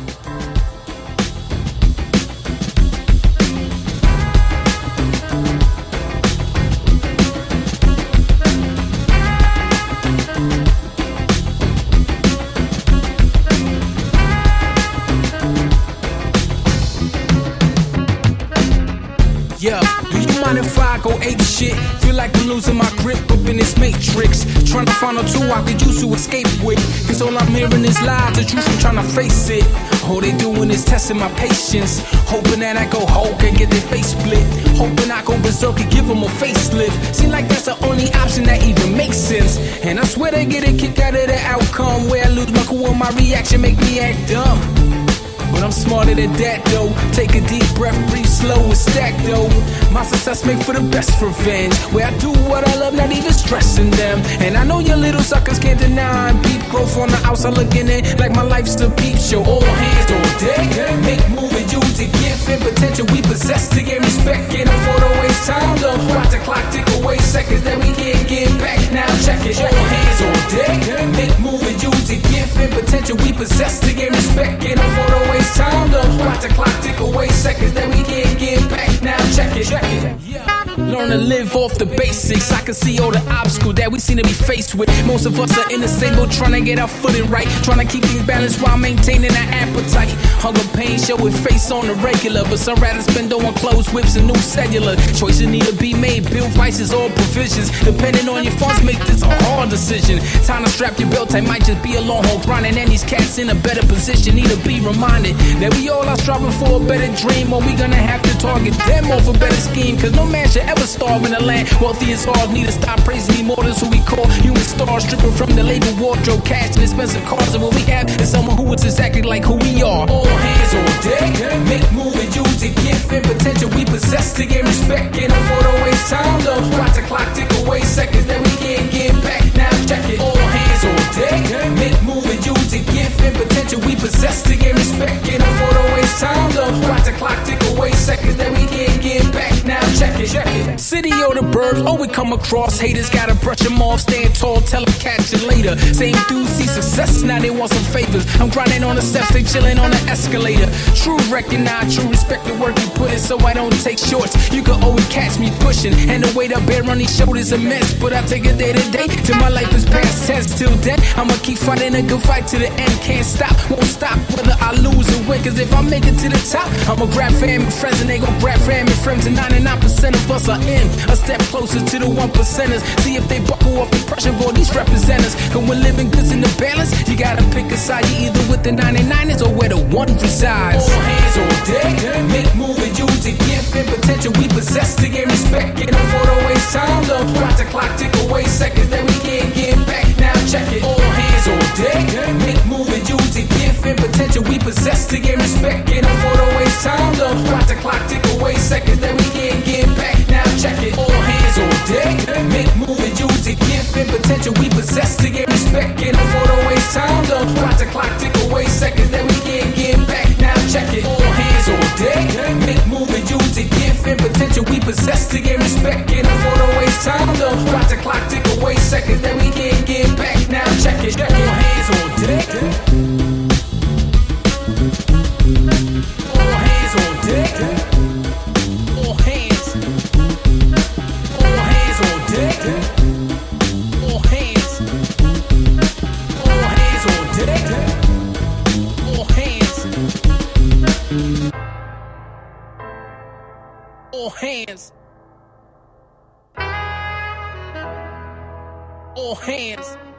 Yeah, do you mind if I go ape shit? Feel like I'm losing my grip up in this matrix. Trying to find a tool I could use to escape with. Cause all I'm hearing is lies, the truth, I'm trying to face it. All they doing is testing my patience. Hoping that I go Hulk and get their face split. Hoping I go berserk and give them a facelift. Seem like that's the only option that even makes sense. And I swear they get a kick out of the outcome. Where I lose my cool and my reaction make me act dumb. But I'm smarter than that though. Take a deep breath, breathe slow and stack though. My success make for the best revenge. Where I do what I love, not even stressing them. And I know you little suckers can't deny. Peep growth on the outside looking in like my life's the peep show. All hands on deck, make move and use the gift and potential we possess to gain respect. Can't afford to waste time though. Watch the clock tick away seconds that we can't get back. Now check it. All hands on deck, make move and use the gift and potential we possess to gain respect. Can't afford to waste time though. Watch the clock tick away seconds that we can't get back. Now check it. Learn to live off the basics. I can see all the obstacles that we seem to be faced with. Most of us are in the same boat, trying to get our footing right, trying to keep things balanced while maintaining our appetite. Hunger, pain, showing face on the regular, but some rather spend on clothes, whips, and new cellular. Choices need to be made, build vices or provisions. Depending on your funds, make this a hard decision. Time to strap your belt tight, might just be a long haul grinding. And these cats in a better position need to be reminded that we all are striving for a better dream, or we gonna have to target them over better scheme. Cause no man should ever starve in a land wealthy as hard. Need to stop praising immortals who we call human stars, stripping from the label wardrobe, cash and expensive cars. And what we have is someone who is exactly like who we are. All hands on deck, make move and use the gift and potential we possess to gain respect. Can't afford to waste time though. Watch the clock tick away seconds that we can't get back. Now check it. All hands on deck, make move and use the gift and potential we possess to gain respect. Can't afford to waste time though. Watch the clock tick away seconds that we can't get back. Now check it. City or the burbs, oh we come across haters, gotta brush them off, stand tall, tell them catch you later. Same dudes see success, now they want some favors. I'm grinding on the steps, they chilling on the escalator. True recognize, true respect the work you put in, so I don't take shorts. You can always catch me pushing, and the weight I bear on these shoulders immense. But I take it day to day, till my life is past tense. Till then, I'ma keep fighting a good fight to the end. Can't stop, won't stop, whether I lose or win. Cause if I make it to the top, I'ma grab family friends, and they gon' grab family friends. And 99% of us are in a step closer to the 1%ers. See if they buckle off the pressure for these representatives. Cause when living goods in the balance, you gotta pick a side. You either with the 99ers or where the one resides. All hands on deck, make move and use the gift and potential we possess to gain respect. Can't afford to waste time though. Watch the clock tick away seconds that we can't get back. Now check it. All hands on deck, make move and use the gift and potential we possess to gain respect. Can't afford to waste time though. Watch the clock tick away seconds that we can't get back. Now check it. All hands on deck, make move and use the gift and potential we possess to gain respect. Can't afford to waste time though. Watch the clock tick away seconds that we can't get back. Now check it. All hands on deck, make move and use the gift and potential we possess to gain respect. Can't afford to waste time though. Watch the clock tick away seconds that we can't get back. Now check it. All hands on deck. All hands on deck. All hands. All hands on deck. All hands. All hands on deck. All hands. All hands. All hands.